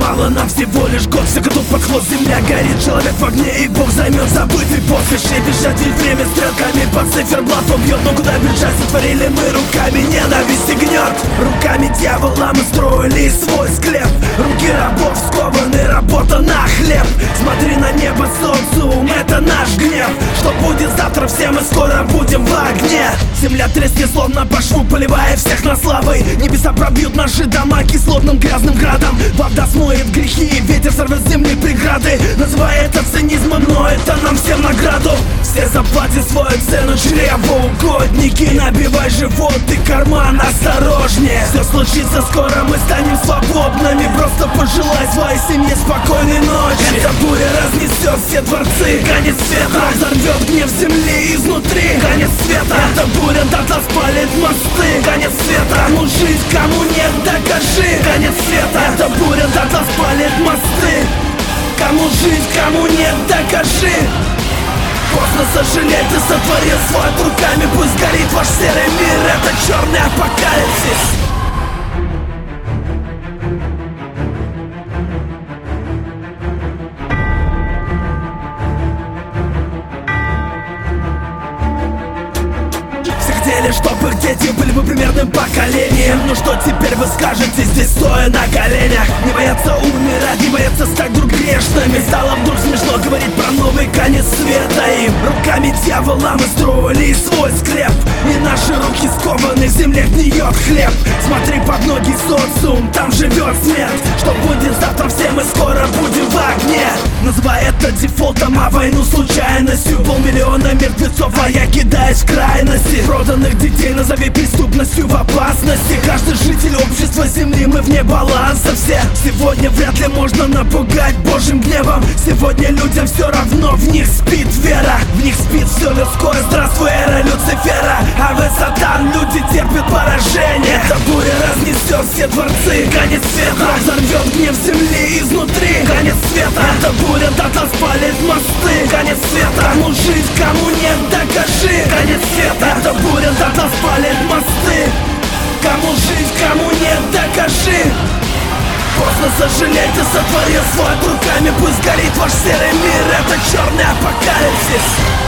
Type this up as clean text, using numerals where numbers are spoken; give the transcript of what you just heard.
мало, нам всего лишь год. Все готов подход, земля горит, человек в огне, и Бог займет забытый пост. Еще бежать, ведь время стрелками под циферблатом бьет. Но куда бежать, сотворили мы руками, ненависть и гнет. Руками дьявола мы строили свой склеп. Руки рабов скованы, работа на хлеб. Смотри на небо, социум, это наш гнев. Что будет завтра, все мы скоро будем в огне. Земля треснет, словно по шву, поливая всех на славы. Небеса пробьют наши дома кислотным грязным градом. Вода смоет грехи, и ветер сорвет с земли преграды. Называя это цинизмом, но это нам всем награду. Все заплатят свою цену, чревоугодники. Набивай живот и карман осторожнее. Все случится скоро, мы станем свободными. Просто пожелай своей семье спокойной ночи. Эта буря разнесет все дворцы, конец света. Взорвет гнев земли изнутри, конец света. Эта буря дотла спалит мосты, конец света. Кому жизнь, кому нет, докажи, конец света. Эта буря дотла спалит мосты. Кому жизнь, кому нет, докажи. Поздно сожалеть, ты сотворил свой руками. Пусть горит ваш серый мир, это черный апокалипсис. Чтобы их дети были бы примерным поколением. Ну что теперь вы скажете, здесь стоя на коленях? Не боятся умирать, не боятся стать вдруг грешными. Стало вдруг смешно говорить про новый конец света им. Руками дьявола мы строили свой склеп. И наши руки скованы, в земле гниет хлеб. Смотри под ноги, социум, там живет смерть. Что будет завтра, все мы скоро будем в огне. Называй это дефолтом, а войну случайностью. 500 000 мертвецов, а я кидаюсь в крайности. Проданных детей назови преступностью в опасности. Каждый житель общества земли, мы вне баланса все. Сегодня вряд ли можно напугать Божьим гневом. Сегодня людям все равно, в них спит вера. В них спит все людское, здравствуй, эра Люцифера. А вы, сатан, люди терпят поражение. Эта буря разнесет все дворцы, конец света. Взорвет гнев земли изнутри, конец света. Эта буря дотла спалит мосты, конец света. Кому жизнь, кому нет, докажи, конец света. Эта буря дотла спалит мосты. Кому жизнь, кому нет, докажи. Поздно сожалеть, ты сотворил свой руками. Пусть горит ваш серый мир, это черный апокалипсис.